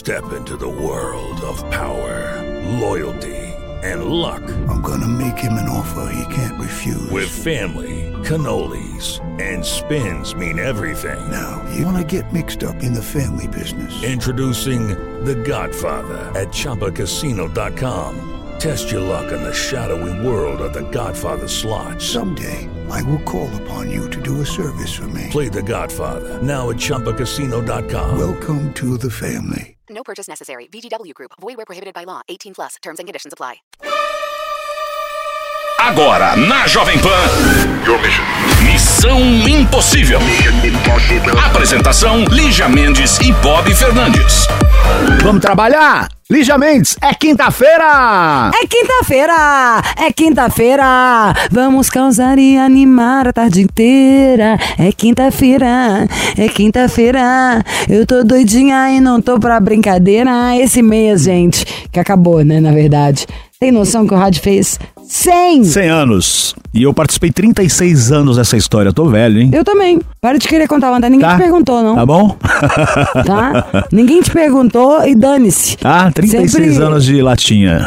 Step into the world of power, loyalty, and luck. I'm gonna make him an offer he can't refuse. With family, cannolis, and spins mean everything. Now, you wanna get mixed up in the family business. Introducing The Godfather at ChumbaCasino.com. Test your luck in the shadowy world of The Godfather slot. Someday, I will call upon you to do a service for me. Play The Godfather now at ChumbaCasino.com. Welcome to the family. No purchase necessary. VGW Group. Void where prohibited by law. 18+. Terms and conditions apply. Agora, na Jovem Pan. Missão Impossível. Apresentação, Lígia Mendes e Bob Fernandes. Vamos trabalhar? Lígia Mendes, é quinta-feira! É quinta-feira! É quinta-feira! Vamos causar e animar a tarde inteira. É quinta-feira! É quinta-feira! Eu tô doidinha e não tô pra brincadeira. Esse mês, gente, que acabou, né, na verdade. Tem noção que o rádio fez 100 anos. E eu participei 36 anos dessa história. Eu tô velho, hein? Eu também. Para de querer contar, Wanda. Ninguém te perguntou, não. Tá bom? Tá? Ninguém te perguntou e dane-se. Ah, 36 anos de latinha.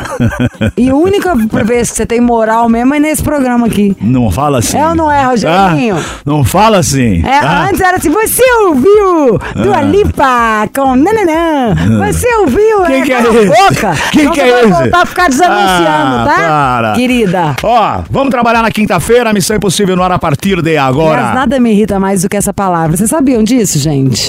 E a única vez que você tem moral mesmo é nesse programa aqui. Não fala assim. É ou não é, Rogerinho? Não fala assim. Antes era assim, você ouviu Dua Lipa com nananã. Você ouviu? Quem que é esse? Boca. Quem que é esse? Você vai voltar a ficar desanunciando, tá? Para. Querida. Ó, vamos trabalhar na quinta-feira, Missão Impossível no ar a partir de agora. Mas nada me irrita mais do que essa palavra. Vocês sabiam disso, gente?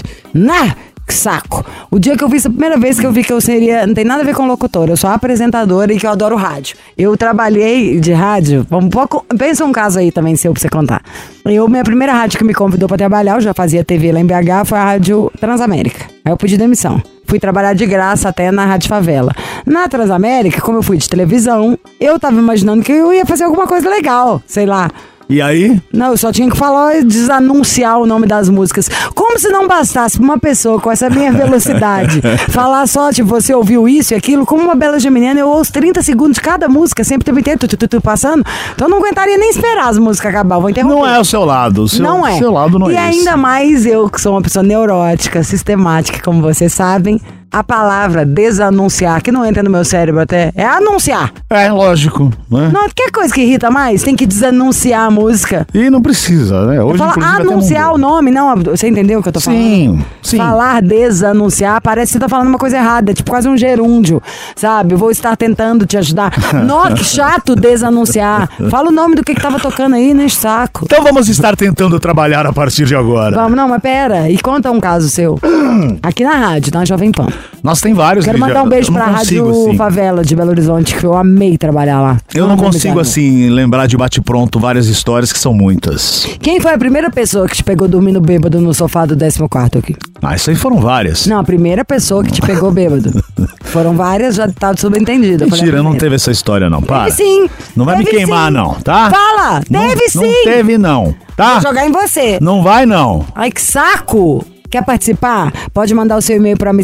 Que saco. O dia que eu vi isso, a primeira vez que eu vi que eu seria... Não tem nada a ver com locutora, eu sou apresentadora e que eu adoro rádio. Eu trabalhei de rádio, pensa um caso aí também seu pra você contar. Minha primeira rádio que me convidou pra trabalhar, eu já fazia TV lá em BH, foi a Rádio Transamérica. Aí eu pedi demissão. Fui trabalhar de graça até na Rádio Favela. Na Transamérica, como eu fui de televisão, eu tava imaginando que eu ia fazer alguma coisa legal, sei lá. E aí? Não, eu só tinha que falar, desanunciar o nome das músicas. Como se não bastasse pra uma pessoa com essa minha velocidade falar só, tipo, você ouviu isso e aquilo, como uma bela geminiana, eu ouço 30 segundos de cada música, sempre o tempo inteiro, passando. Então eu não aguentaria nem esperar as músicas acabar, vou interromper. Não é o seu lado, o seu lado não é esse. E ainda mais eu, que sou uma pessoa neurótica, sistemática, como vocês sabem, a palavra desanunciar, que não entra no meu cérebro até, é anunciar. É, lógico. Né? Não, quer coisa que irrita mais? Tem que desanunciar a música. E não precisa, né? Hoje, fala anunciar o nome, não, você entendeu o que eu tô falando? Sim. Falar desanunciar, parece que você tá falando uma coisa errada, tipo quase um gerúndio, sabe? Eu vou estar tentando te ajudar. Nossa, que chato desanunciar. Fala o nome do que tava tocando aí, né, saco. Então vamos estar tentando trabalhar a partir de agora. Vamos, não, mas pera, e conta um caso seu. Aqui na rádio, na Jovem Pan. Nossa, tem vários. Quero mandar um beijo pra Rádio Favela de Belo Horizonte, que eu amei trabalhar lá. Eu não consigo, assim, lembrar de bate-pronto várias histórias que são muitas. Quem foi a primeira pessoa que te pegou dormindo bêbado no sofá do 14º aqui? Isso aí foram várias. Não, a primeira pessoa que te pegou bêbado. Foram várias, já tá subentendido. Mentira, não teve essa história não, para. Teve sim. Não vai me queimar não, tá? Fala, teve sim. Não teve não, tá? Vou jogar em você. Não vai não. Ai, que saco. Quer participar? Pode mandar o seu e-mail para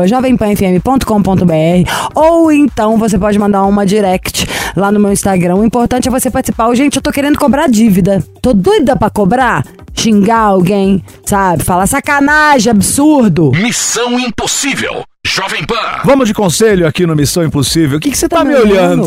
missão@jovempanfm.com.br ou então você pode mandar uma direct lá no meu Instagram. O importante é você participar. Gente, eu tô querendo cobrar dívida. Tô doida pra cobrar. Xingar alguém, sabe? Falar sacanagem, absurdo. Missão Impossível. Jovem Pan. Vamos de conselho aqui no Missão Impossível. O que você tá me olhando?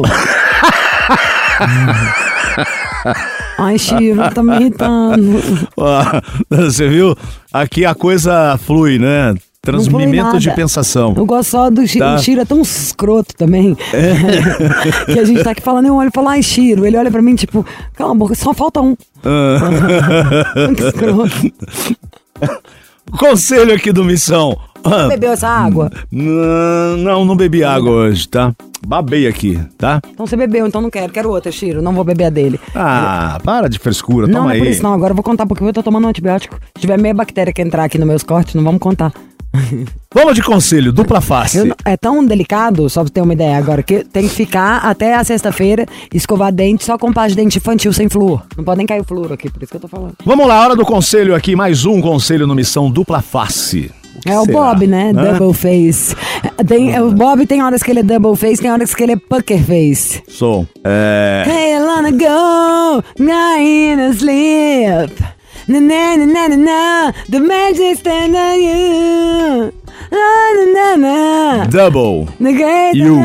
Ai, Chiro, tá me irritando. Você viu? Aqui a coisa flui, né? Transmimento de pensação. Eu gosto só do Chiro. Tá. O Chiro é tão escroto também. Que a gente tá aqui falando, eu olho e falo, ai, Chiro. Ele olha pra mim, tipo, cala a boca, só falta um. Muito escroto. Conselho aqui do Missão. Você bebeu essa água? Não bebi água hoje, tá? Babei aqui, tá? Então você bebeu, então não quero outra, Chiro. Não vou beber a dele. Para de frescura, toma aí. Não é por isso não, agora eu vou contar porque eu tô tomando um antibiótico. Se tiver meia bactéria que entrar aqui nos meus cortes, não vamos contar. Vamos de conselho, dupla face. É tão delicado, só pra ter uma ideia agora, que tem que ficar até a sexta-feira, escovar dente só com pasta de dente infantil sem flúor. Não pode nem cair o flúor aqui, por isso que eu tô falando. Vamos lá, hora do conselho aqui, mais um conselho no Missão Dupla Face. É o Bob, né? Double face. O Bob tem horas que ele é double face, tem horas que ele é poker face. Hey, Lana, go, not in a sleep. Na na na na na, the magic stand on you. Na na na na, Double. You.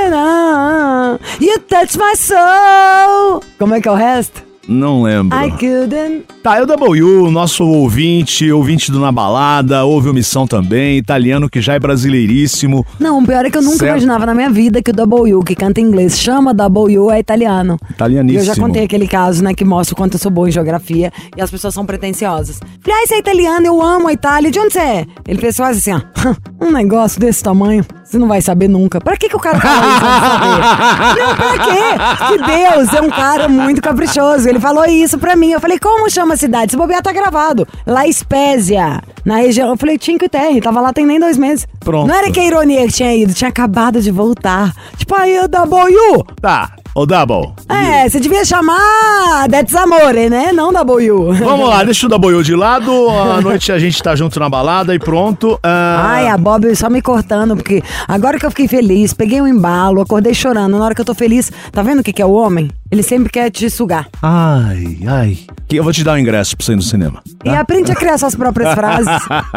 You touch my soul. Como é que é o resto? Não lembro. I couldn't. Tá, é o W, nosso ouvinte do Na Balada, ouve omissão também, italiano que já é brasileiríssimo. Não, o pior é que eu nunca imaginava na minha vida que o W, que canta em inglês, chama W, é italiano. Italianíssimo. Eu já contei aquele caso, né, que mostra o quanto eu sou boa em geografia e as pessoas são pretenciosas. Falei, você é italiano, eu amo a Itália, de onde você é? Ele fez assim, ó, um negócio desse tamanho, você não vai saber nunca. Pra que o cara fala isso? Não, pra quê? Que Deus é um cara muito caprichoso. Ele falou isso pra mim. Eu falei, como chama a cidade? Se bobear, tá gravado. La Spezia, na região. Eu falei, Cinque Terre, tava lá tem nem 2 meses. Pronto. Não era que a ironia que tinha ido, tinha acabado de voltar. Tipo, aí o W. Tá, o Double. É, você devia chamar That's Amore, né? Não W. Vamos lá, deixa o W de lado. À noite a gente tá junto na balada e pronto. Ai, a Bob só me cortando, porque agora que eu fiquei feliz, peguei um embalo, acordei chorando. Na hora que eu tô feliz, tá vendo o que é o homem? Ele sempre quer te sugar. Ai. Eu vou te dar um ingresso pra você ir no cinema. Tá? E aprende a criar suas próprias frases.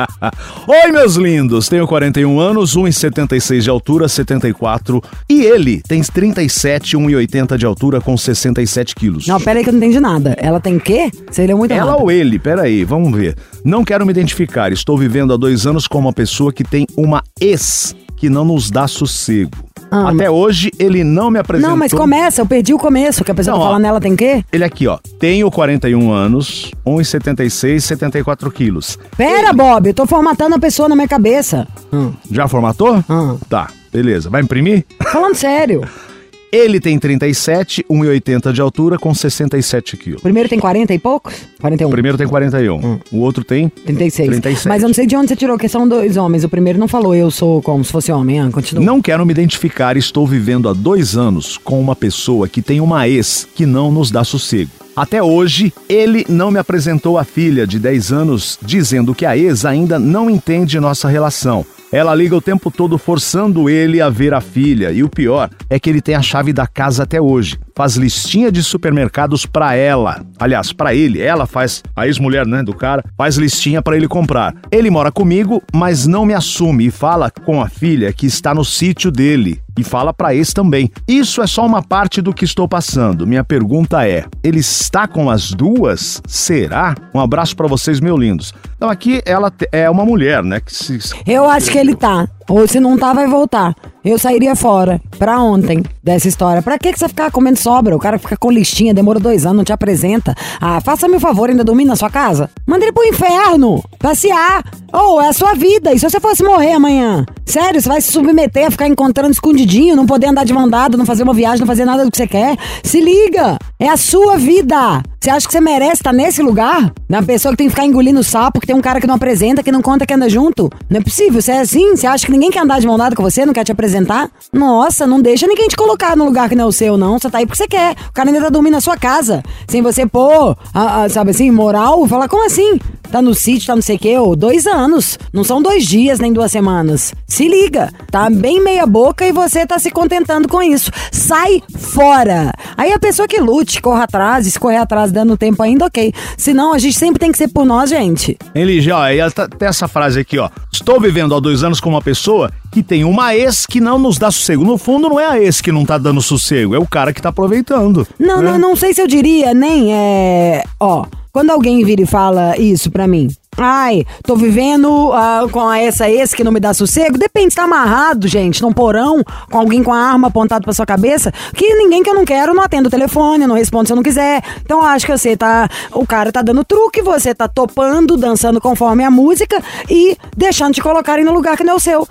Oi, meus lindos. Tenho 41 anos, 1,76 de altura, 74. E ele tem 37, 1,80 de altura, com 67 quilos. Não, pera aí que eu não entendi nada. Ela tem o quê? Seria muito Ela rápido. ou ele? Pera aí, vamos ver. Não quero me identificar. Estou vivendo há 2 anos com uma pessoa que tem uma ex que não nos dá sossego. Até hoje, ele não me apresentou... Não, mas começa, eu perdi o começo, que a pessoa tá falando nela tem o quê? Ele aqui, ó, tenho 41 anos, 1,76, 74 quilos. Pera, Bob, eu tô formatando a pessoa na minha cabeça. Já formatou? Tá, beleza. Vai imprimir? Falando sério. Ele tem 37, 1,80 de altura, com 67 quilos. O primeiro tem 40 e poucos? 41. O primeiro tem 41. O outro tem 36. 37. Mas eu não sei de onde você tirou, que são 2 homens. O primeiro não falou, eu sou como se fosse homem. Continua. Não quero me identificar, estou vivendo há 2 anos com uma pessoa que tem uma ex que não nos dá sossego. Até hoje, ele não me apresentou a filha de 10 anos, dizendo que a ex ainda não entende nossa relação. Ela liga o tempo todo forçando ele a ver a filha. E o pior é que ele tem a chave da casa até hoje. Faz listinha de supermercados pra ela. Aliás, pra ele. Ela faz, a ex-mulher, né, do cara, faz listinha pra ele comprar. Ele mora comigo, mas não me assume e fala com a filha que está no sítio dele. E fala pra ex também. Isso é só uma parte do que estou passando. Minha pergunta é, ele está com as duas? Será? Um abraço pra vocês, meus lindos. Então aqui ela é uma mulher, né? Eu acho que ele tá. Ou se não tá, vai voltar. Eu sairia fora. Pra ontem dessa história. Pra que você ficar comendo sobra? O cara fica com listinha, demora 2 anos, não te apresenta. Faça-me o favor, ainda dormir na sua casa? Manda ele pro inferno. Passear. É a sua vida. E se você fosse morrer amanhã? Sério, você vai se submeter a ficar encontrando escondidinho, não poder andar de mão dada, não fazer uma viagem, não fazer nada do que você quer? Se liga. É a sua vida. Você acha que você merece estar nesse lugar? Na pessoa que tem que ficar engolindo sapo, que tem um cara que não apresenta, que não conta que anda junto? Não é possível. Você é assim? Você acha que ninguém quer andar de mão dada com você, não quer te apresentar? Nossa, não deixa ninguém te colocar no lugar que não é o seu, não. Você tá aí porque você quer. O cara ainda tá dormindo na sua casa. Sem você pôr, sabe assim, moral. Falar, como assim? Tá no sítio, tá não sei o quê. 2 anos. Não são 2 dias, nem 2 semanas. Se liga. Tá bem meia boca e você tá se contentando com isso. Sai fora. Aí a pessoa que lute, corra atrás, e se correr atrás dando tempo ainda, ok. Senão, a gente sempre tem que ser por nós, gente. Ele, ó, tem essa frase aqui, ó. Estou vivendo há 2 anos com uma pessoa que tem uma ex que não nos dá sossego. No fundo, não é a ex que não tá dando sossego, é o cara que tá aproveitando. Não sei se eu diria, nem quando alguém vira e fala isso pra mim, tô vivendo com essa ex que não me dá sossego. Depende, tá amarrado, gente, num porão, com alguém com a arma apontada pra sua cabeça, que ninguém que eu não quero não atende o telefone, não responde se eu não quiser. Então eu acho que o cara tá dando truque, você tá topando, dançando conforme a música e deixando te colocarem no lugar que não é o seu.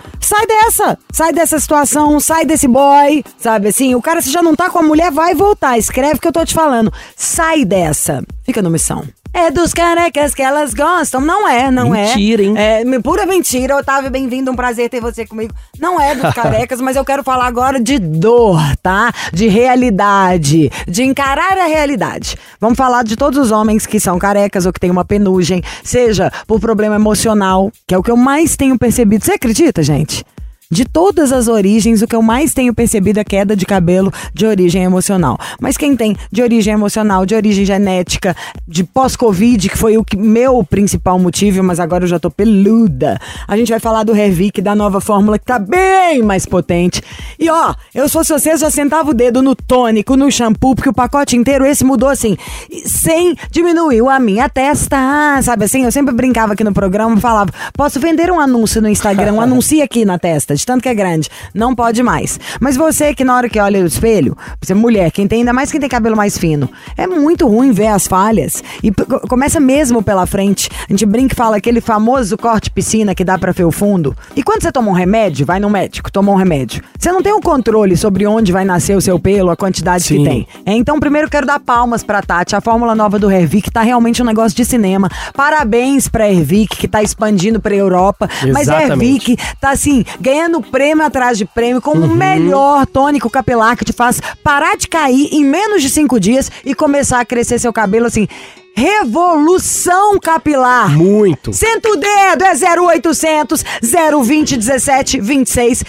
Sai dessa situação, sai desse boy, sabe assim, o cara se já não tá com a mulher, vai voltar, escreve o que eu tô te falando. Sai dessa, fica no missão. É dos carecas que elas gostam. Não é. Mentira, hein? É pura mentira. Otávio, bem-vindo, um prazer ter você comigo. Não é dos carecas, mas eu quero falar agora de dor, tá? De realidade, de encarar a realidade. Vamos falar de todos os homens que são carecas ou que têm uma penugem, seja por problema emocional, que é o que eu mais tenho percebido. Você acredita, gente? de todas as origens, o que eu mais tenho percebido é queda de cabelo de origem emocional. Mas quem tem de origem emocional, de origem genética, de pós-Covid, que foi meu principal motivo, mas agora eu já tô peluda. A gente vai falar do Hervik, da nova fórmula que tá bem mais potente. E ó, eu se fosse você, já sentava o dedo no tônico, no shampoo, porque o pacote inteiro, esse mudou assim, sem diminuiu a minha testa, sabe assim? Eu sempre brincava aqui no programa, falava, posso vender um anúncio no Instagram, anuncie aqui na testa, de tanto que é grande. Não pode mais. Mas você que na hora que olha no espelho, você é mulher, ainda mais quem tem cabelo mais fino, é muito ruim ver as falhas. E começa mesmo pela frente. A gente brinca e fala aquele famoso corte piscina que dá pra ver o fundo. E quando você toma um remédio, vai no médico, toma um remédio. Você não tem um controle sobre onde vai nascer o seu pelo, a quantidade que tem. Então, primeiro eu quero dar palmas pra Tati. A fórmula nova do Hervik tá realmente um negócio de cinema. Parabéns pra Hervik, que tá expandindo pra Europa. Exatamente. Mas Hervik tá assim, ganhando prêmio atrás de prêmio, como o melhor tônico capilar que te faz parar de cair em menos de 5 dias e começar a crescer seu cabelo assim. Revolução capilar. Muito. Senta o dedo, é 0800 020 17 26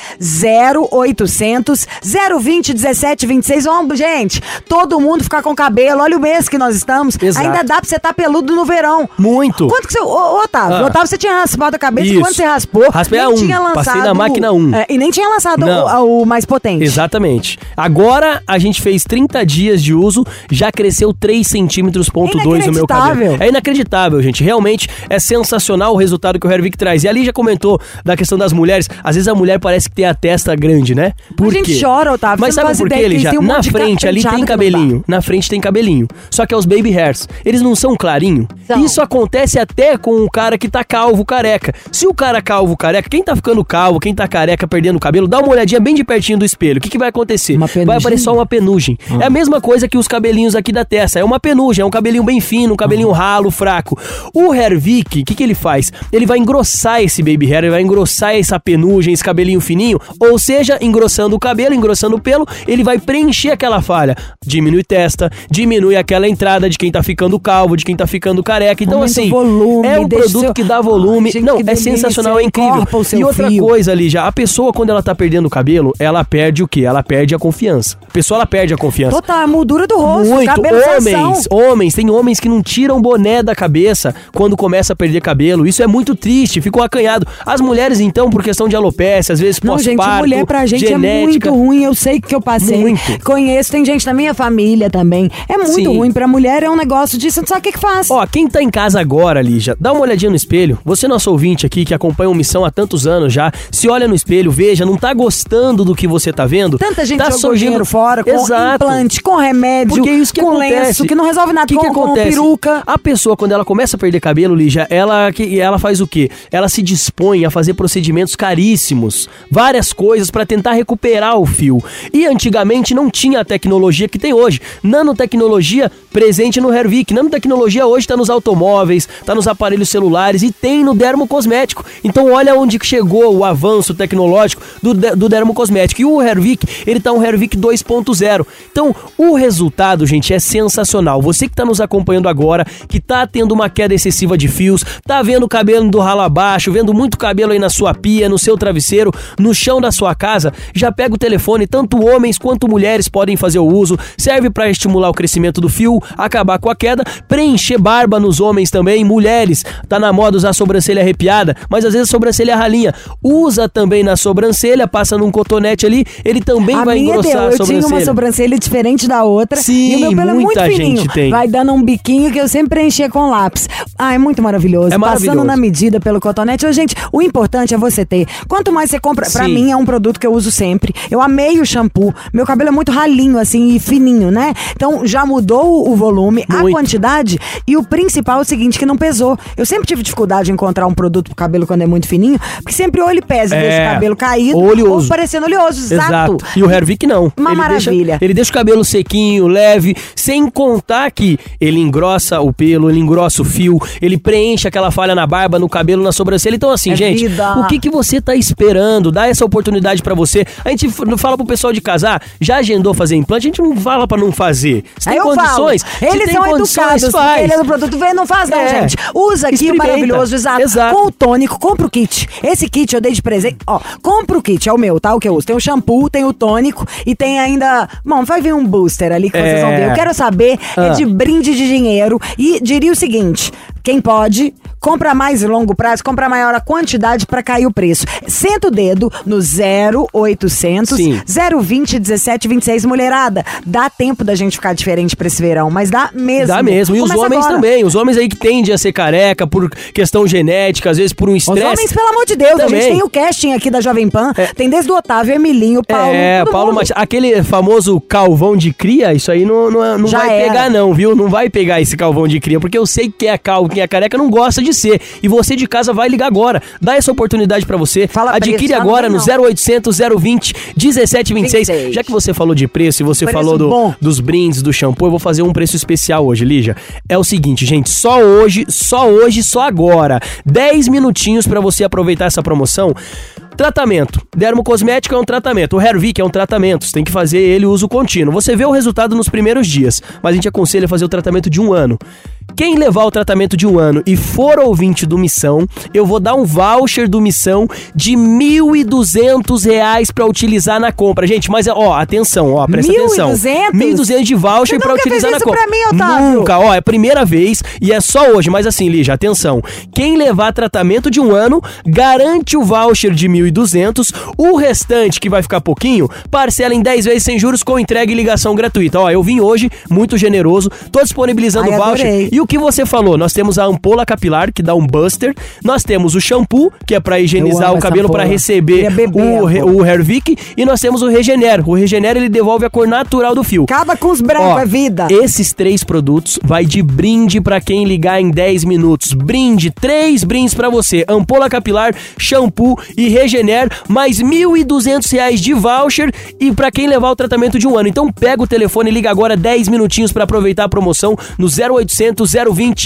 0800 020 17 26. Vamos, gente, todo mundo ficar com cabelo. Olha o mês que nós estamos. Exato. Ainda dá pra você estar peludo no verão. Muito. Quanto que você... Otávio, você tinha raspado a cabeça. Isso. Quando você raspou, raspei a 1. tinha lançado, passei na máquina 1. E nem tinha lançado o mais potente. Exatamente. Agora a gente fez 30 dias de uso, já cresceu 3 centímetros, ponto 2 no meu cabelo. É inacreditável, gente. Realmente é sensacional o resultado que o Hervik traz. E ali já comentou da questão das mulheres. Às vezes a mulher parece que tem a testa grande, né? Por quê? A gente chora, Otávio. Mas sabe por quê, Lígia? Na frente ali tem cabelinho. Na frente tem cabelinho. Só que é os baby hairs. Eles não são clarinho. Isso acontece até com o cara que tá calvo, careca. Se o cara calvo, careca, quem tá ficando calvo, quem tá careca, perdendo o cabelo, dá uma olhadinha bem de pertinho do espelho. O que vai acontecer? Vai aparecer só uma penugem. É a mesma coisa que os cabelinhos aqui da testa. É uma penugem, é um cabelinho bem fino, um cabelinho ralo, fraco. O Hervik, o que ele faz? Ele vai engrossar esse baby hair, ele vai engrossar essa penugem, esse cabelinho fininho, ou seja, engrossando o cabelo, engrossando o pelo, ele vai preencher aquela falha. Diminui testa, diminui aquela entrada de quem tá ficando calvo, de quem tá ficando careca. Então, assim, volume, é um produto que dá volume. Não, é sensacional, é incrível. E outra coisa ali já, a pessoa quando ela tá perdendo o cabelo, ela perde o quê? Ela perde a confiança. A pessoa, ela perde a confiança. Total, a moldura do rosto, muito. Cabelo Homens, tem homens que não tiram boné da cabeça quando começa a perder cabelo. Isso é muito triste, ficou acanhado. As mulheres, então, por questão de alopécia, às vezes pós-parto, gente, mulher pra gente genética, é muito ruim. Eu sei que eu passei. Muito. Conheço, tem gente da minha família também. É muito ruim. Pra mulher é um negócio disso, você não sabe o que faz. Ó, quem tá em casa agora, Lígia, dá uma olhadinha no espelho. Você, nosso ouvinte aqui, que acompanha o Missão há tantos anos já, se olha no espelho, veja, não tá gostando do que você tá vendo? Tanta gente tá jogou dinheiro fora, com implante, com remédio, porque é isso que com acontece. Lenço, que não resolve nada, que acontece? Peruca. A pessoa, quando ela começa a perder cabelo, Lígia, ela faz o quê? Ela se dispõe a fazer procedimentos caríssimos, várias coisas pra tentar recuperar o fio. E antigamente não tinha a tecnologia que tem hoje. Nanotecnologia presente no Hervik. Nanotecnologia hoje tá nos automóveis, tá nos aparelhos celulares e tem no dermocosmético. Então olha onde chegou o avanço tecnológico do dermocosmético. E o Hervik, ele tá um Hervik 2.0. Então o resultado, gente, é sensacional. Você que tá nos acompanhando agora, que tá tendo uma queda excessiva de fios, tá vendo o cabelo do ralo abaixo, vendo muito cabelo aí na sua pia, no seu travesseiro, no chão da sua casa, já pega o telefone, tanto homens quanto mulheres podem fazer o uso, serve para estimular o crescimento do fio, acabar com a queda, preencher barba nos homens também, mulheres, tá na moda usar sobrancelha arrepiada, mas às vezes sobrancelha ralinha, usa também na sobrancelha, passa num cotonete ali, ele também vai engrossar a sobrancelha. Eu tinha uma sobrancelha diferente da outra. Sim, e o meu pelo é muito fininho. Gente tem. Vai dando um biquinho que eu sempre preenchia com lápis. É muito maravilhoso. É maravilhoso. Passando na medida pelo cotonete. Gente, o importante é você ter. Quanto mais você compra, pra mim é um produto que eu uso sempre. Eu amei o shampoo. Meu cabelo é muito ralinho assim e fininho, né? Então já mudou o volume, muito. A quantidade e o principal é o seguinte, que não pesou. Eu sempre tive dificuldade de encontrar um produto pro cabelo quando é muito fininho, porque sempre ou ele pesa e deixa o cabelo caído oleoso. Ou parecendo oleoso, exato. E o Hervik não. Uma maravilha. Ele deixa o cabelo sequinho, leve, sem contar que ele engrossa o pelo, ele engrossa o fio, ele preenche aquela falha na barba, no cabelo, na sobrancelha. Então assim, gente, o que você tá esperando? Dá essa oportunidade pra você. A gente não fala pro pessoal de casar, já agendou fazer implante, a gente não fala pra não fazer. Se tem condições, faz. Eles Se são tem condições, educados, porque faz. ele é do produto, vê, não faz não, gente. Usa aqui Experimenta. o maravilhoso, Exato. com o tônico, compra o kit. Esse kit eu dei de presente, ó, compra o kit, é o meu, tá? O que eu uso. Tem o shampoo, tem o tônico e tem ainda, bom, vai vir um booster ali que vocês vão ver. Eu quero saber, é de brinde de dinheiro e diria o seguinte, quem pode, compra mais longo prazo, compra maior a quantidade pra cair o preço. Senta o dedo no 0800 020 1726, mulherada. Dá tempo da gente ficar diferente pra esse verão, mas dá mesmo. Dá mesmo. E os Começa homens agora. também. Os homens aí que tendem a ser careca por questão genética, às vezes por um Os estresse. homens, pelo amor de Deus, a Também. gente tem o casting aqui da Jovem Pan, tem desde o Otávio, Emilinho, Paulo, todo Paulo mundo. Matias. Aquele famoso calvão de cria, isso aí não Já vai era. pegar não, viu? Não vai pegar esse calvão de cria, porque eu sei que quem é calvo, quem é careca não gosta de ser. E você de casa vai ligar agora. Dá essa oportunidade pra você. Fala Adquire preço, agora não no tem não. 0800 020 1726. Já que você falou de preço e você Preço falou bom. dos brindes, do shampoo, eu vou fazer um preço especial hoje, Lígia. É o seguinte, gente, só hoje, só agora. 10 minutinhos pra você aproveitar essa promoção. Tratamento. Dermocosmético é um tratamento. O Hervik é um tratamento. Você tem que fazer ele uso contínuo. Você vê o resultado nos primeiros dias, mas a gente aconselha a fazer o tratamento de 1 ano. Quem levar o tratamento de 1 ano e for ouvinte do Missão, eu vou dar um voucher do Missão de R$ 1.200 pra utilizar na compra. Gente, mas ó, atenção, ó, presta atenção. 1.200? 1.200 de voucher Você pra nunca utilizar fez na isso compra. pra mim, Otávio. Nunca, ó, é a primeira vez e é só hoje. Mas assim, Lígia, atenção. Quem levar tratamento de 1 ano, garante o voucher de 1.200. O restante, que vai ficar pouquinho, parcela em 10 vezes sem juros com entrega e ligação gratuita. Ó, eu vim hoje, muito generoso, tô disponibilizando o voucher. Adorei. E o que você falou? Nós temos a ampola capilar, que dá um buster. Nós temos o shampoo, que é pra Eu higienizar amo o essa cabelo, pra ampola. receber Queria beber o Hervik. E nós temos o Regener. O Regener, ele devolve a cor natural do fio. Acaba com os brancos, Ó, é vida. Esses 3 produtos vai de brinde pra quem ligar em 10 minutos. Brinde, 3 brindes pra você. Ampola capilar, shampoo e Regener, mais R$ 1.200 de voucher e pra quem levar o tratamento de 1 ano. Então pega o telefone e liga agora 10 minutinhos pra aproveitar a promoção no 0800 020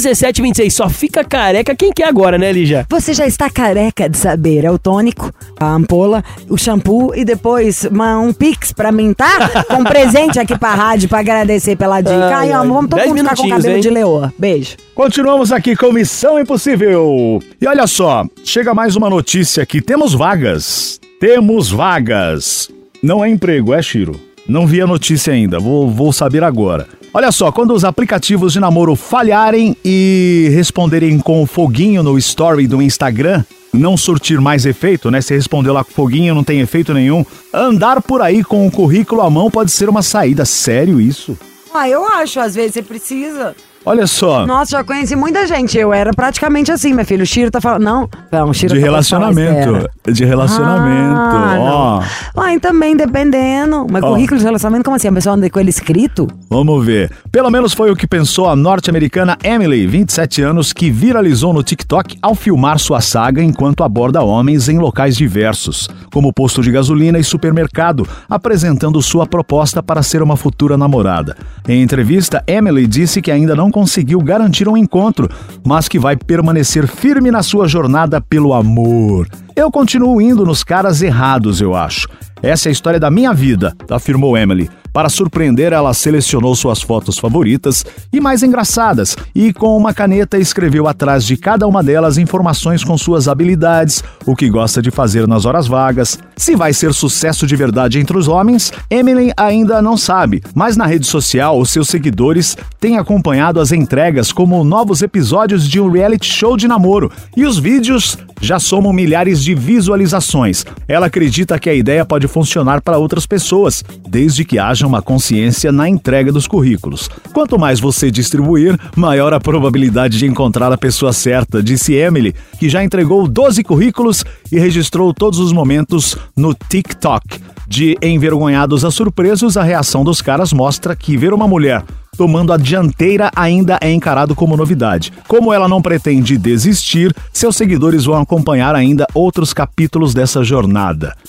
1726. Só fica careca quem quer agora, né, Lígia? Você já está careca de saber, é o tônico, a ampola, o shampoo e depois um pix pra mim, tá? Com um presente aqui pra rádio pra agradecer pela dica. Ai, amo, vamos todo 10 mundo ficar com minutinhos, cabelo hein? de leoa. Beijo. Continuamos aqui com Missão Impossível. E olha só, chega mais uma notícia aqui. Temos vagas. Temos vagas. Não é emprego, é, Chiro? Não vi a notícia ainda, vou saber agora. Olha só, quando os aplicativos de namoro falharem e responderem com o foguinho no story do Instagram, não surtir mais efeito, né? Se respondeu lá com foguinho, não tem efeito nenhum. Andar por aí com o currículo à mão pode ser uma saída. Sério isso? Ah, eu acho, às vezes você precisa. Olha só. Nossa, já conheci muita gente. Eu era praticamente assim, meu filho. O Chiro tá falando. Não, o Chiro De tá relacionamento. De relacionamento. Ó. Ai, também dependendo. Mas currículo de relacionamento, como assim? A pessoa anda com ele escrito? Vamos ver. Pelo menos foi o que pensou a norte-americana Emily, 27 anos, que viralizou no TikTok ao filmar sua saga enquanto aborda homens em locais diversos, como posto de gasolina e supermercado, apresentando sua proposta para ser uma futura namorada. Em entrevista, Emily disse que ainda não conseguiu garantir um encontro, mas que vai permanecer firme na sua jornada pelo amor. Eu continuo indo nos caras errados, eu acho. Essa é a história da minha vida, afirmou Emily. Para surpreender, ela selecionou suas fotos favoritas e mais engraçadas e com uma caneta escreveu atrás de cada uma delas informações com suas habilidades, o que gosta de fazer nas horas vagas. Se vai ser sucesso de verdade entre os homens, Emily ainda não sabe, mas na rede social os seus seguidores têm acompanhado as entregas como novos episódios de um reality show de namoro e os vídeos já somam milhares de visualizações. Ela acredita que a ideia pode funcionar para outras pessoas, desde que haja uma consciência na entrega dos currículos. Quanto mais você distribuir, maior a probabilidade de encontrar a pessoa certa, disse Emily, que já entregou 12 currículos e registrou todos os momentos no TikTok. De envergonhados a surpresos, a reação dos caras mostra que ver uma mulher tomando a dianteira ainda é encarado como novidade. Como ela não pretende desistir, seus seguidores vão acompanhar ainda outros capítulos dessa jornada.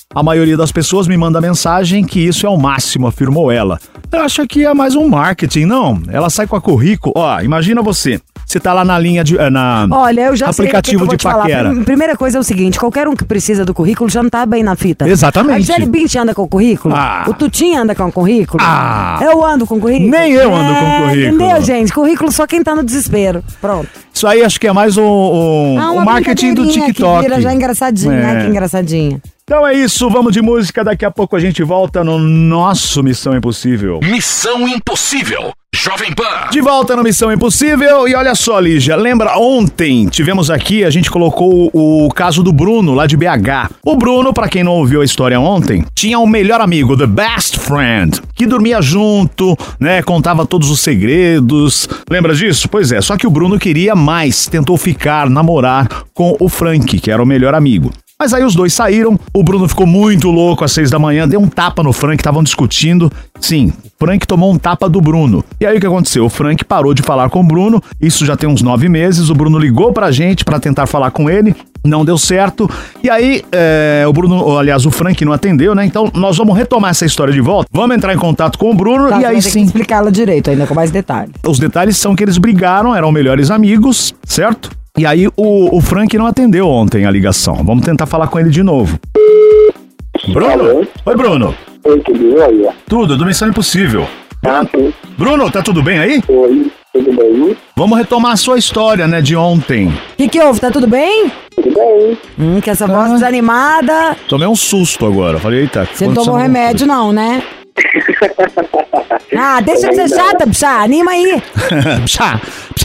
A maioria das pessoas me manda mensagem que isso é o máximo, afirmou ela. Eu acho que é mais um marketing, não? Ela sai com a currículo. Ó, imagina você tá lá na linha de... Olha, eu já aplicativo sei o que eu vou de paquera. Falar. Primeira coisa é o seguinte, qualquer um que precisa do currículo já não tá bem na fita. Exatamente. A Gisele Bündchen anda com o currículo? O Tutinha anda com o currículo? Eu ando com o currículo? Nem eu ando com o currículo. Entendeu, gente? Currículo só quem tá no desespero. Pronto. Isso aí acho que é mais o marketing do TikTok. Que vira já engraçadinho, né? Que engraçadinha. Então é isso, vamos de música, daqui a pouco a gente volta no nosso Missão Impossível. Missão Impossível, Jovem Pan. De volta no Missão Impossível e olha só, Lígia, lembra ontem tivemos aqui, a gente colocou o caso do Bruno, lá de BH. O Bruno, pra quem não ouviu a história ontem, tinha um melhor amigo, the best friend, que dormia junto, né, contava todos os segredos. Lembra disso? Pois é, só que o Bruno queria mais, tentou namorar com o Frank, que era o melhor amigo. Mas aí os dois saíram, o Bruno ficou muito louco às 6 da manhã, deu um tapa no Frank, estavam discutindo. Sim, o Frank tomou um tapa do Bruno. E aí o que aconteceu? O Frank parou de falar com o Bruno, isso já tem uns 9 meses, o Bruno ligou pra gente pra tentar falar com ele, não deu certo. E aí o Frank não atendeu, né? Então nós vamos retomar essa história de volta, vamos entrar em contato com o Bruno e aí sim... explicá-la direito ainda, com mais detalhes. Os detalhes são que eles brigaram, eram melhores amigos, certo? E aí o Frank não atendeu ontem a ligação. Vamos tentar falar com ele de novo. Bruno? Alô? Oi, Bruno. Oi, tudo bem? Tudo, do Missão Impossível. Sim. Bruno, tá tudo bem aí? Oi, tudo bem? Vamos retomar a sua história, né, de ontem. O que houve? Tá tudo bem? Tudo bem. Que essa voz desanimada. Tomei um susto agora. Falei, eita. Você não tomou remédio não, né? Deixa de ser chata, bicha. Anima aí. Bicha.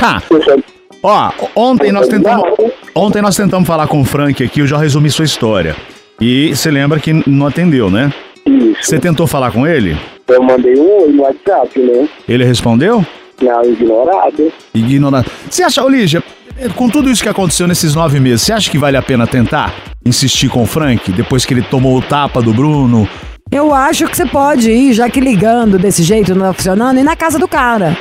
Ó, ontem nós tentamos falar com o Frank aqui, eu já resumi sua história. E você lembra que não atendeu, né? Isso. Você tentou falar com ele? Eu mandei um oi no WhatsApp, né? Ele respondeu? Não, ignorado. Ignorado. Você acha, Lígia, com tudo isso que aconteceu nesses 9 meses, você acha que vale a pena tentar insistir com o Frank, depois que ele tomou o tapa do Bruno? Eu acho que você pode ir, já que ligando desse jeito não tá funcionando, ir na casa do cara.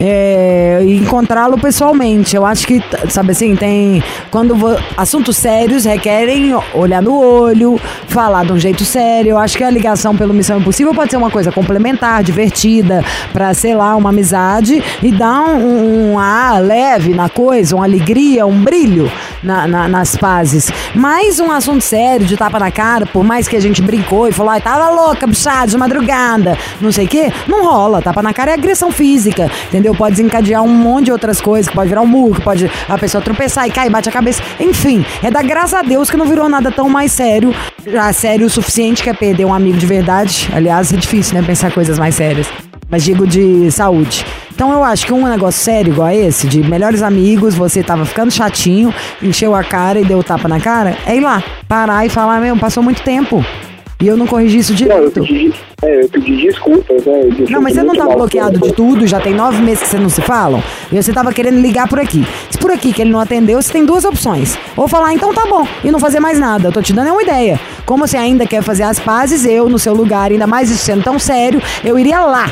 E encontrá-lo pessoalmente. Eu acho que, sabe assim, tem... assuntos sérios requerem olhar no olho, falar de um jeito sério. Eu acho que a ligação pelo Missão Impossível pode ser uma coisa complementar, divertida, pra, sei lá, uma amizade e dar um ar leve na coisa, uma alegria, um brilho nas pazes. Mas um assunto sério, de tapa na cara, por mais que a gente brincou e falou, tava louca, bichada, de madrugada, não sei o quê, não rola. Tapa na cara é agressão física, entendeu? Pode desencadear um monte de outras coisas, que pode virar um murro, que pode a pessoa tropeçar e cair, bate a cabeça. Enfim, é dar graças a Deus que não virou nada tão mais sério, já sério o suficiente que é perder um amigo de verdade. Aliás, é difícil, né, pensar coisas mais sérias. Mas digo de saúde. Então eu acho que um negócio sério igual a esse, de melhores amigos, você tava ficando chatinho, encheu a cara e deu tapa na cara, é ir lá, parar e falar, passou muito tempo. E eu não corrigi isso direito. Não, eu pedi desculpas, né? Não, mas você não tá bloqueado de tudo, já tem 9 meses que vocês não se falam, e você tava querendo ligar por aqui. Se por aqui que ele não atendeu, você tem 2 opções. Ou falar, então tá bom, e não fazer mais nada. Eu tô te dando uma ideia. Como você ainda quer fazer as pazes, eu, no seu lugar, ainda mais isso sendo tão sério, eu iria lá,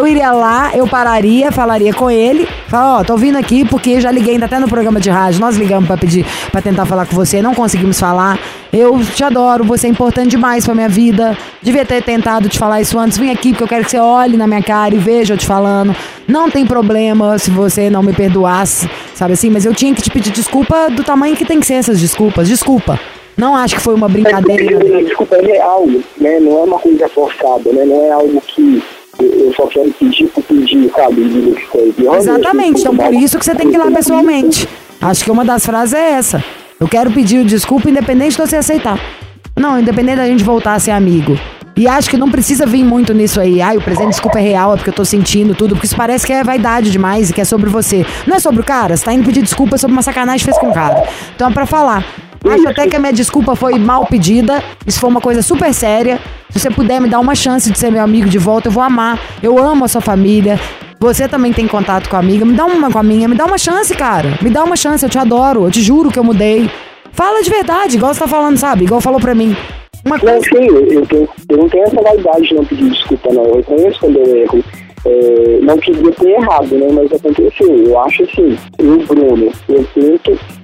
eu pararia, falaria com ele, falar, tô vindo aqui porque já liguei ainda até no programa de rádio, nós ligamos pra tentar falar com você, não conseguimos falar, eu te adoro, você é importante demais pra minha vida, devia ter tentado te falar isso antes, vim aqui porque eu quero que você olhe na minha cara e veja eu te falando, não tem problema se você não me perdoasse, sabe assim, mas eu tinha que te pedir desculpa do tamanho que tem que ser essas desculpas, desculpa. Não acho que foi uma brincadeira. Desculpa, é real, né? Não é uma coisa forçada, né? Não é algo que eu só quero pedir por pedir, sabe? Exatamente, então por isso que você tem que ir lá pessoalmente. Acho que uma das frases é essa. Eu quero pedir desculpa independente de você aceitar. Não, independente da gente voltar a ser amigo. E acho que não precisa vir muito nisso aí. O presente desculpa é real, é porque eu tô sentindo tudo. Porque isso parece que é vaidade demais e que é sobre você. Não é sobre o cara, você tá indo pedir desculpa sobre uma sacanagem que fez com o cara. Então é pra falar. Acho até que a minha desculpa foi mal pedida. Isso foi uma coisa super séria. Se você puder me dar uma chance de ser meu amigo de volta, eu vou amar. Eu amo a sua família. Você também tem contato com a amiga. Me dá uma chance, cara. Me dá uma chance, eu te adoro. Eu te juro que eu mudei. Fala de verdade, igual você tá falando, sabe? Igual falou pra mim. Não, sim, eu não tenho essa vaidade de não pedir desculpa, não. Eu reconheço quando eu erro. Não queria ter errado, né? Mas aconteceu. Eu acho assim, eu, Bruno, eu tento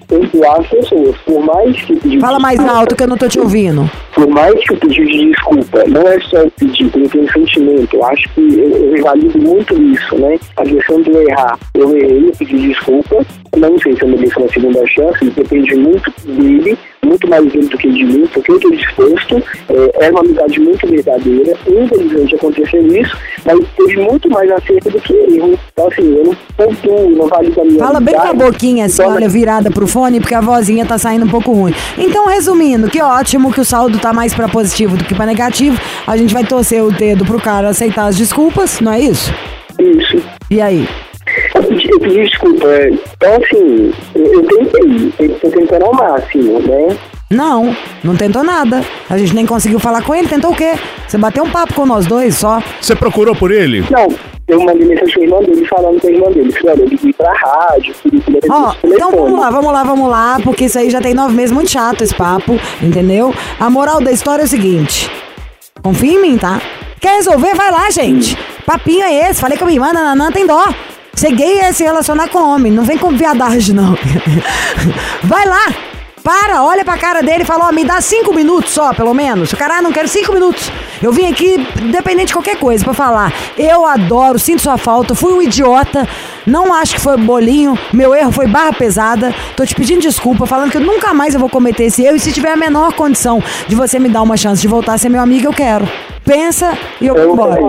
perdoar as pessoas. Por mais que o pedido Fala mais alto que eu não tô te ouvindo. Por mais que o pedido de desculpa não é só o pedido, tem um sentimento. Eu acho que eu valido muito isso, né? A questão do errar. Eu errei, eu pedi desculpa. Não sei se eu mereço uma segunda chance, depende muito dele, muito mais dele do que de mim, porque eu estou disposto. É uma amizade muito verdadeira. Infelizmente aconteceu isso, mas teve muito mais acerto do que erro. Então, assim, eu não pontuo, não valido a minha Fala bem com a amizade. boquinha assim, Então, olha, virada pro fone, porque a vozinha tá saindo um pouco ruim. Então, resumindo, que ótimo que o saldo tá mais pra positivo do que pra negativo. A gente vai torcer o dedo pro cara aceitar as desculpas, não é isso? Isso. E aí? Eu pedi desculpa. Então, assim, eu tentei. Tô tentando ao máximo, né? Não tentou nada. A gente nem conseguiu falar com ele, tentou o quê? Você bateu um papo com nós dois só. Você procurou por ele? Não, eu mandei mensagem pro irmão dele, falando com a irmã dele. Falei, eu liguei pra rádio, Ó, então vamos lá, porque isso aí já tem 9 meses, muito chato esse papo, entendeu? A moral da história é o seguinte: confia em mim, tá? Quer resolver? Vai lá, gente. Papinho é esse, falei com a minha irmã, nananã, tem dó. Ser gay é se relacionar com homem, não vem com viadagem, não. Vai lá. Olha pra cara dele e fala, ó, me dá 5 minutos só, pelo menos. O cara, não quero 5 minutos. Eu vim aqui, independente de qualquer coisa, pra falar. Eu adoro, sinto sua falta, fui um idiota, não acho que foi bolinho, meu erro foi barra pesada. Tô te pedindo desculpa, falando que nunca mais eu vou cometer esse erro. E se tiver a menor condição de você me dar uma chance de voltar a ser meu amigo, eu quero. Pensa e eu vou embora.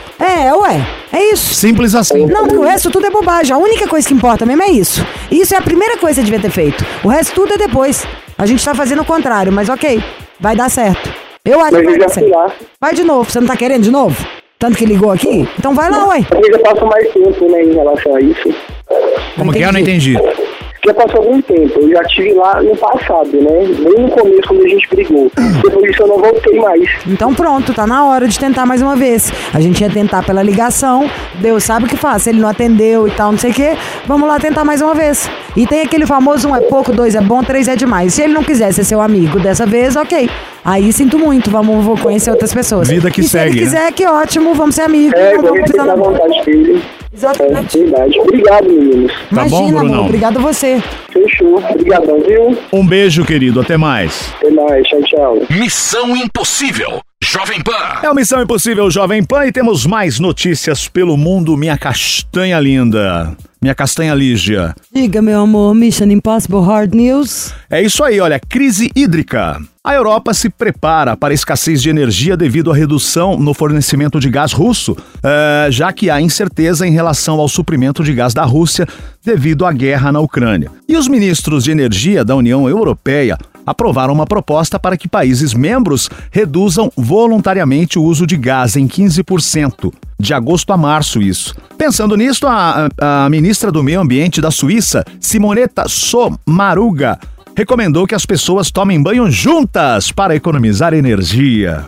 É isso. Simples assim. Não, porque o resto tudo é bobagem. A única coisa que importa mesmo é isso. Isso é a primeira coisa que você devia ter feito. O resto tudo é depois. A gente tá fazendo o contrário, mas ok, vai dar certo. Eu acho que vai dar certo. Vai de novo, você não tá querendo de novo? Tanto que ligou aqui? Então vai lá, ué. Eu já passo mais tempo, né, em relação a isso. Como que é? Eu não entendi. Já passou algum tempo, eu já estive lá no passado, né? Bem no começo, quando a gente brigou. Depois disso eu não voltei mais. Então pronto, tá na hora de tentar mais uma vez. A gente ia tentar pela ligação, Deus sabe o que faz. Se ele não atendeu e tal, não sei o quê, vamos lá tentar mais uma vez. E tem aquele famoso 1 é pouco, 2 é bom, 3 é demais. Se ele não quiser ser seu amigo dessa vez, ok. Aí sinto muito, vou conhecer outras pessoas. Vida que e segue, se ele quiser, que ótimo, vamos ser amigos. Vou respeitar a vontade dele. Exatamente. Verdade. Obrigado, meninos. Tá bom, Imagina, Brunão? amor, obrigado a você. Fechou. Obrigadão, viu? Um beijo, querido. Até mais. Até mais. Tchau, tchau. Missão Impossível. Jovem Pan. É o Missão Impossível Jovem Pan e temos mais notícias pelo mundo. Minha castanha linda. Minha castanha Lígia. Diga, meu amor, Mission Impossible Hard News. É isso aí, olha, crise hídrica. A Europa se prepara para a escassez de energia devido à redução no fornecimento de gás russo, já que há incerteza em relação ao suprimento de gás da Rússia devido à guerra na Ucrânia. E os ministros de energia da União Europeia aprovaram uma proposta para que países membros reduzam voluntariamente o uso de gás em 15%, de agosto a março isso. Pensando nisso, a ministra do Meio Ambiente da Suíça, Simonetta Sommaruga, recomendou que as pessoas tomem banho juntas para economizar energia.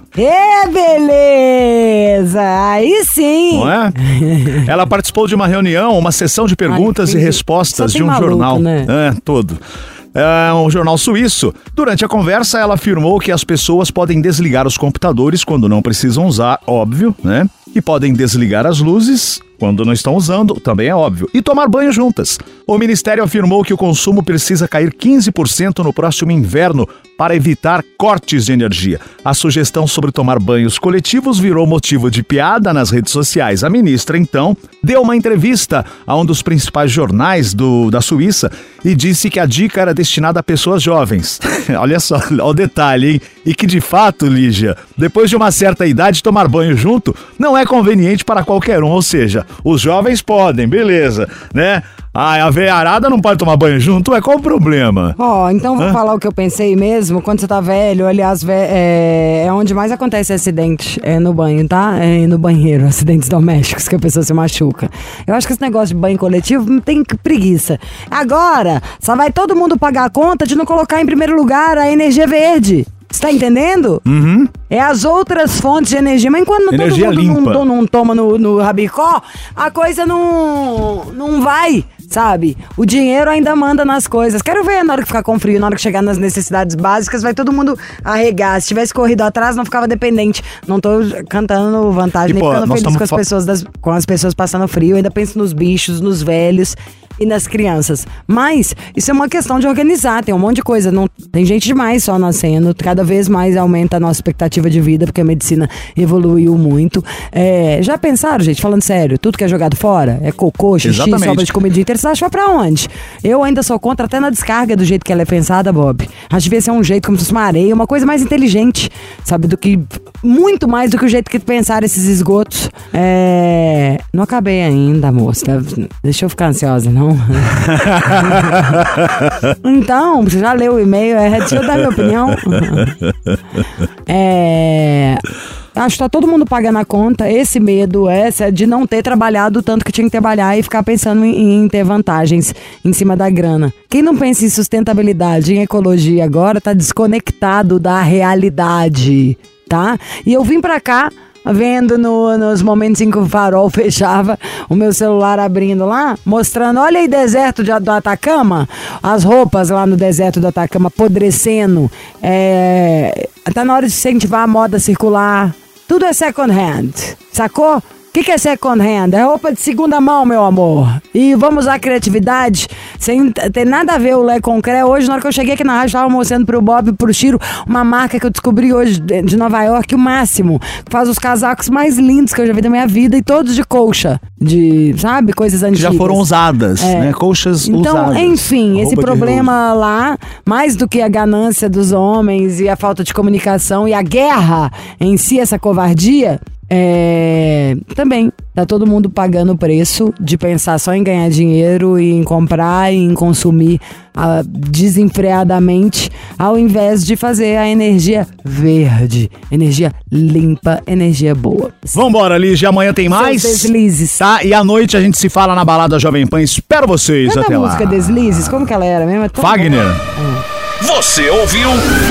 Beleza! Aí sim! Não é? Ela participou de uma reunião, uma sessão de perguntas e respostas de um maluco, jornal. Né? Todo. Um jornal suíço. Durante a conversa, ela afirmou que as pessoas podem desligar os computadores quando não precisam usar, óbvio, né? E podem desligar as luzes quando não estão usando, também é óbvio, e tomar banho juntas. O ministério afirmou que o consumo precisa cair 15% no próximo inverno para evitar cortes de energia. A sugestão sobre tomar banhos coletivos virou motivo de piada nas redes sociais. A ministra, então, deu uma entrevista a um dos principais jornais da Suíça e disse que a dica era destinada a pessoas jovens. Olha só, olha o detalhe, hein? E que, de fato, Lígia, depois de uma certa idade, tomar banho junto não é conveniente para qualquer um, ou seja, os jovens podem, beleza, né? A veiarada não pode tomar banho junto, qual o problema? Então vou falar o que eu pensei mesmo. Quando você tá velho, aliás, é onde mais acontece acidente, no banho, tá? No banheiro, acidentes domésticos, que a pessoa se machuca. Eu acho que esse negócio de banho coletivo tem preguiça. Agora, só vai todo mundo pagar a conta de não colocar em primeiro lugar a energia verde. Você tá entendendo? Uhum. É as outras fontes de energia. Mas enquanto energia todo mundo limpa. não toma no rabicó, a coisa não vai, sabe? O dinheiro ainda manda nas coisas. Quero ver na hora que ficar com frio, na hora que chegar nas necessidades básicas, vai todo mundo arregar. Se tivesse corrido atrás, não ficava dependente. Não tô cantando vantagem, nem ficando feliz com as pessoas passando frio. Eu ainda penso nos bichos, nos velhos. e nas crianças. Mas isso é uma questão de organizar, tem um monte de coisa. Não, tem gente demais só nascendo, cada vez mais aumenta a nossa expectativa de vida, porque a medicina evoluiu muito. Já pensaram, gente, falando sério, tudo que é jogado fora, é cocô, xixi, Exatamente. sobra de comida inteira, você acha pra onde? Eu ainda sou contra até na descarga do jeito que ela é pensada, Bob. Acho que devia ser um jeito como se fosse uma areia, uma coisa mais inteligente, sabe, do que, muito mais do que o jeito que pensaram esses esgotos. Não acabei ainda, moça, deixa eu ficar ansiosa, não? Então, você já leu o e-mail, deixa eu dar minha opinião. Acho que tá todo mundo pagando a conta. Esse medo de não ter trabalhado tanto que tinha que trabalhar e ficar pensando em ter vantagens em cima da grana. Quem não pensa em sustentabilidade, em ecologia agora, tá desconectado da realidade, tá? E eu vim pra cá vendo nos momentos em que o farol fechava, o meu celular abrindo lá, mostrando, olha aí, deserto do Atacama, as roupas lá no deserto do Atacama apodrecendo, tá na hora de incentivar a moda circular, tudo é second hand, sacou? O que é second hand? É roupa de segunda mão, meu amor. E vamos usar a criatividade, sem ter nada a ver o Lé Concré. Hoje, na hora que eu cheguei aqui na rádio, tava mostrando pro Bob e pro Chiro uma marca que eu descobri hoje de Nova York, o Máximo, que faz os casacos mais lindos que eu já vi da minha vida e todos de colcha, sabe, coisas antigas. Que já foram usadas, né? Colchas usadas. Então, enfim, esse Roupa de problema lá, mais do que a ganância dos homens e a falta de comunicação e a guerra em si, essa covardia, também tá todo mundo pagando o preço de pensar só em ganhar dinheiro e em comprar e em consumir desenfreadamente, ao invés de fazer a energia verde, energia limpa, energia boa. Vambora, Lígia, amanhã tem mais. Seus deslizes. Tá? E à noite a gente se fala na balada Jovem Pan. Espero vocês. Canta até a lá. música Deslizes, como que ela era mesmo? Fagner. Você ouviu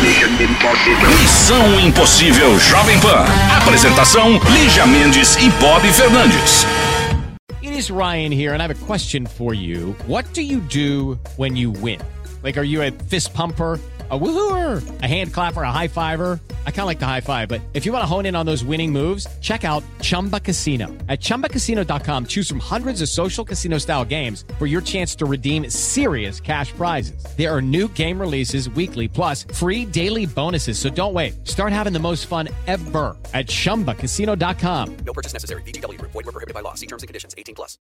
Missão Impossível Jovem Pan. Apresentação: Lígia Mendes e Bob Fernandes. It is Ryan here, and I have a question for you. What do you do when you win? Like, are you a fist pumper, a woohooer, a hand clapper, a high fiver? I kind of like the high five, but if you want to hone in on those winning moves, check out Chumba Casino. At ChumbaCasino.com, choose from hundreds of social casino-style games for your chance to redeem serious cash prizes. There are new game releases weekly, plus free daily bonuses, so don't wait. Start having the most fun ever at ChumbaCasino.com. No purchase necessary. VGW Group. Void where prohibited by law. See terms and conditions. 18+.